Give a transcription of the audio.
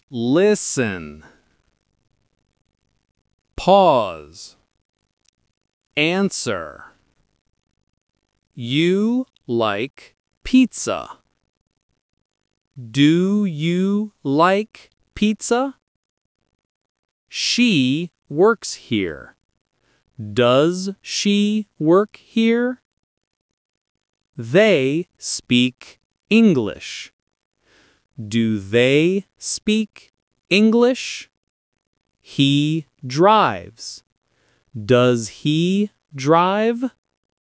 Listen. Pause. Answer. You like pizza? Do you like pizza? She works here. Does she work here? They speak English. Do they speak English? He drives. Does he drive?